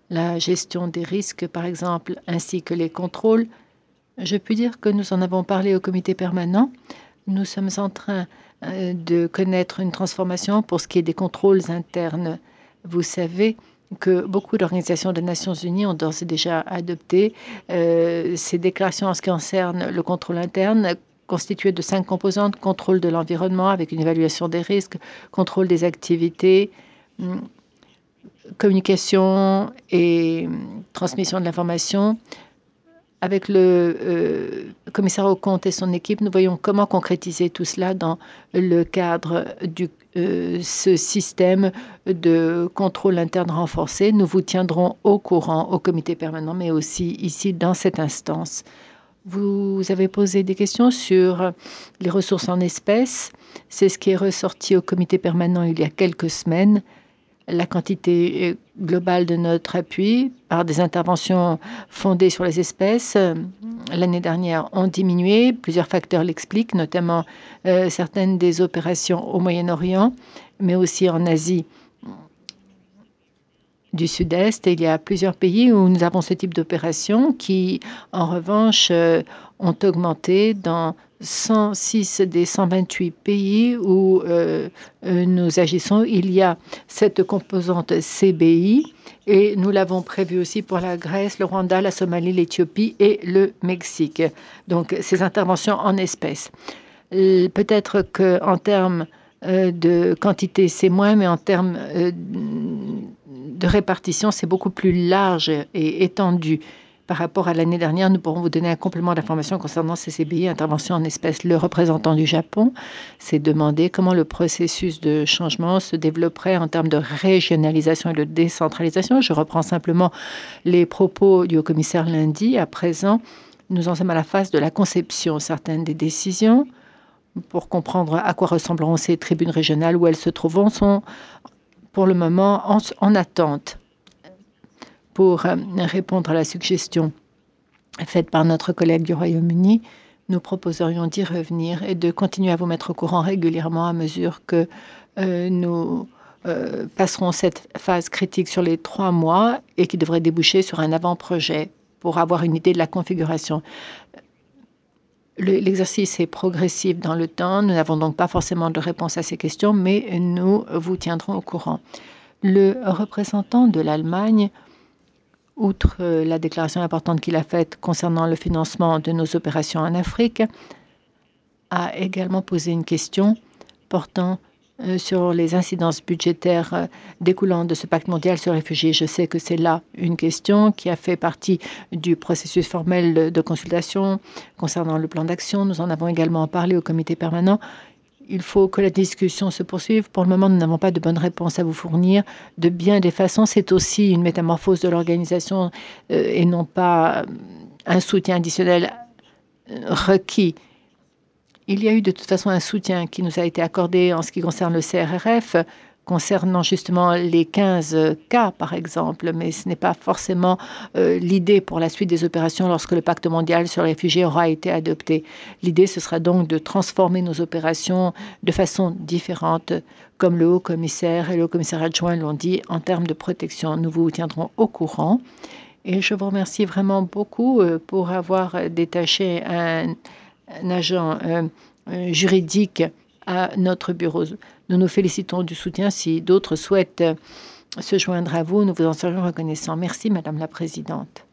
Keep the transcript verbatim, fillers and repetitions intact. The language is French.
la gestion des risques, par exemple, ainsi que les contrôles. Je puis dire que nous en avons parlé au comité permanent. Nous sommes en train euh, de connaître une transformation pour ce qui est des contrôles internes. Vous savez que beaucoup d'organisations des Nations Unies ont d'ores et déjà adopté euh, ces déclarations en ce qui concerne le contrôle interne, constitué de cinq composantes: contrôle de l'environnement avec une évaluation des risques, contrôle des activités, communication et transmission de l'information. Avec le euh, commissaire aux comptes et son équipe, nous voyons comment concrétiser tout cela dans le cadre de euh, ce système de contrôle interne renforcé. Nous vous tiendrons au courant au comité permanent, mais aussi ici dans cette instance. Vous avez posé des questions sur les ressources en espèces. C'est ce qui est ressorti au comité permanent il y a quelques semaines. La quantité globale de notre appui par des interventions fondées sur les espèces euh, l'année dernière ont diminué. Plusieurs facteurs l'expliquent, notamment euh, certaines des opérations au Moyen-Orient, mais aussi en Asie du Sud-Est. Il y a plusieurs pays où nous avons ce type d'opérations qui, en revanche, euh, ont augmenté dans cent six des cent vingt-huit pays où euh, euh, nous agissons. Il y a cette composante C B I et nous l'avons prévu aussi pour la Grèce, le Rwanda, la Somalie, l'Éthiopie et le Mexique. Donc, ces interventions en espèces. Peut-être qu'en termes euh, de quantité, c'est moins, mais en termes euh, de répartition, c'est beaucoup plus large et étendu. Par rapport à l'année dernière, nous pourrons vous donner un complément d'information concernant ces C B I, intervention en espèces. Le représentant du Japon s'est demandé comment le processus de changement se développerait en termes de régionalisation et de décentralisation. Je reprends simplement les propos du haut-commissaire lundi. À présent, nous en sommes à la phase de la conception. Certaines des décisions, pour comprendre à quoi ressembleront ces tribunes régionales, où elles se trouveront, sont pour le moment en, en attente. Pour euh, répondre à la suggestion faite par notre collègue du Royaume-Uni, nous proposerions d'y revenir et de continuer à vous mettre au courant régulièrement à mesure que euh, nous euh, passerons cette phase critique sur les trois mois et qui devrait déboucher sur un avant-projet pour avoir une idée de la configuration. L'exercice est progressif dans le temps. Nous n'avons donc pas forcément de réponse à ces questions, mais nous vous tiendrons au courant. Le représentant de l'Allemagne, outre la déclaration importante qu'il a faite concernant le financement de nos opérations en Afrique, a également posé une question portant sur les incidences budgétaires découlant de ce pacte mondial sur les réfugiés. Je sais que c'est là une question qui a fait partie du processus formel de consultation concernant le plan d'action. Nous en avons également parlé au comité permanent. Il faut que la discussion se poursuive. Pour le moment, nous n'avons pas de bonne réponse à vous fournir. De bien des façons, c'est aussi une métamorphose de l'organisation euh, et non pas un soutien additionnel requis. Il y a eu de toute façon un soutien qui nous a été accordé en ce qui concerne le C R R F, concernant justement les quinze cas, par exemple, mais ce n'est pas forcément euh, l'idée pour la suite des opérations lorsque le pacte mondial sur les réfugiés aura été adopté. L'idée, ce sera donc de transformer nos opérations de façon différente, comme le haut-commissaire et le haut-commissaire adjoint l'ont dit, en termes de protection. Nous vous tiendrons au courant. Et je vous remercie vraiment beaucoup pour avoir détaché un, un agent euh, juridique à notre bureau. Nous nous félicitons du soutien. Si d'autres souhaitent se joindre à vous, nous vous en serions reconnaissants. Merci, Madame la Présidente.